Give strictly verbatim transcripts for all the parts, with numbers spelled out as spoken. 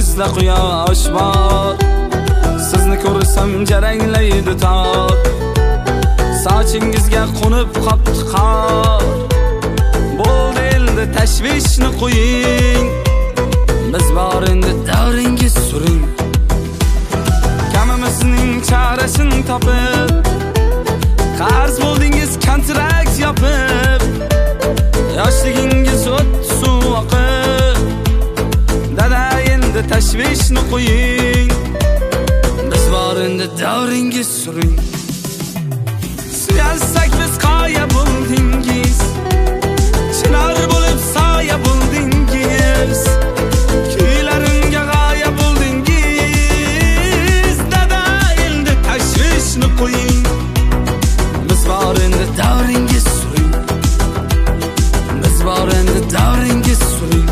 ko'nglimizda quyosh bor. Sizni ko'rsam jaranglaydi tor. Sochingizga qo'nib qopti qor. Bo'ldi endi tashvishni qo'ying. Biz bor endi davringiz suring. Kamimizning chorasini topib, qarz bo'ldingiz kontrakt yopib. Yoshligingiz o'tdi suv oqib. Dada endi tashvishni qo'ying. Biz bor endi davringiz suring. Siyalsak biz qoya bo'ldingiz. Chinor bo'lib soya bo'ldingiz. Kuylarimga g'oya bo'ldingiz. Dada endi tashvishni qo'ying. Biz bor endi davringiz suring. Biz bor endi davringiz suring.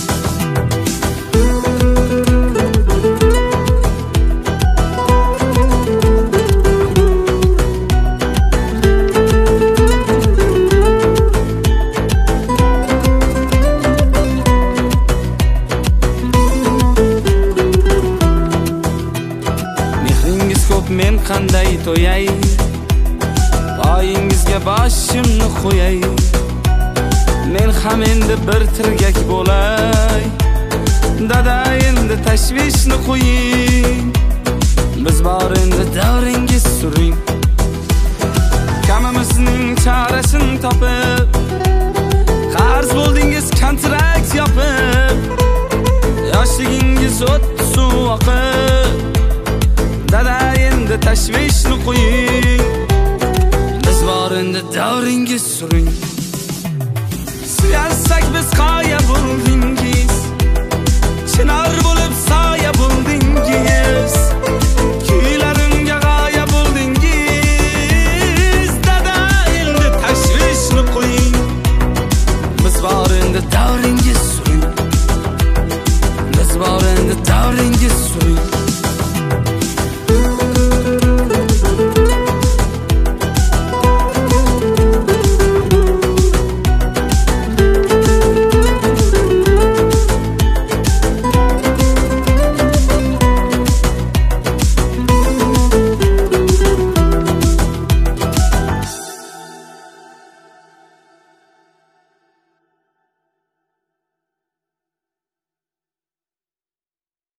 Men qanday to'yay, poyingizga boshimni qo'yay. Men ham endi bir tirgak bo'lay. Dada endi tashvishni qo'ying. Biz bor endi davringiz suring. Kamimizning chorasini topib, qarz bo'ldingiz kontrakt yopib. Yoshligingiz o'tdi suv oqib. Dada endi tashvishni qo'ying. Biz bor endi davringiz suring. Siyalsak biz qoya bo'ldingiz. Chinor bo'lib soya bo'ldingiz. Kuylarimga g'oya bo'ldingiz. Dada endi tashvishni qo'ying. Biz bor endi davringiz